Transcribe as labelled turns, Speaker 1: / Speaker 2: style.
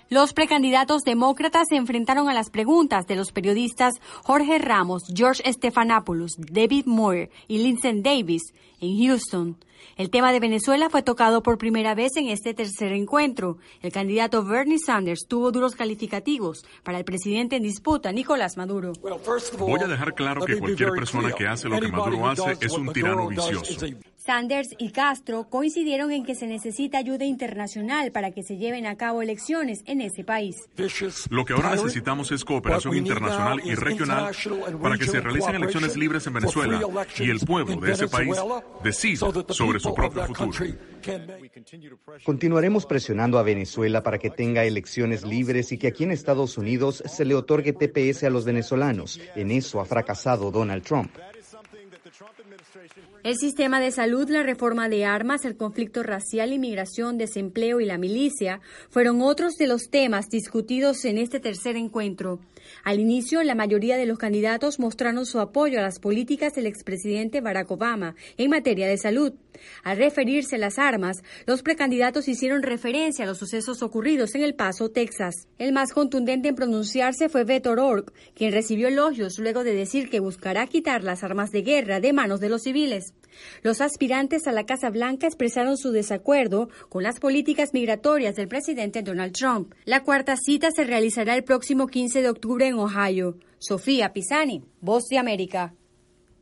Speaker 1: Los precandidatos demócratas se enfrentaron a las preguntas de los periodistas Jorge Ramos, George Stephanopoulos, David Moore y Lindsey Davis en Houston. El tema de Venezuela fue tocado por primera vez en este tercer encuentro. El candidato Bernie Sanders tuvo duros calificativos para el presidente en disputa, Nicolás Maduro.
Speaker 2: Voy a dejar claro que cualquier persona que hace lo que Maduro hace es un tirano vicioso.
Speaker 1: Sanders y Castro coincidieron en que se necesita ayuda internacional para que se lleven a cabo elecciones en ese país.
Speaker 2: Lo que ahora necesitamos es cooperación internacional y regional para que se realicen elecciones libres en Venezuela y el pueblo de ese país decida sobre su propio futuro.
Speaker 3: Continuaremos presionando a Venezuela para que tenga elecciones libres y que aquí en Estados Unidos se le otorgue TPS a los venezolanos. En eso ha fracasado Donald Trump.
Speaker 1: El sistema de salud, la reforma de armas, el conflicto racial, inmigración, desempleo y la milicia fueron otros de los temas discutidos en este tercer encuentro. Al inicio, la mayoría de los candidatos mostraron su apoyo a las políticas del expresidente Barack Obama en materia de salud. Al referirse a las armas, los precandidatos hicieron referencia a los sucesos ocurridos en El Paso, Texas. El más contundente en pronunciarse fue Beto O'Rourke, quien recibió elogios luego de decir que buscará quitar las armas de guerra de manos de los civiles. Los aspirantes a la Casa Blanca expresaron su desacuerdo con las políticas migratorias del presidente Donald Trump. La cuarta cita se realizará el próximo 15 de octubre en Ohio. Sofía Pisani, Voz de América.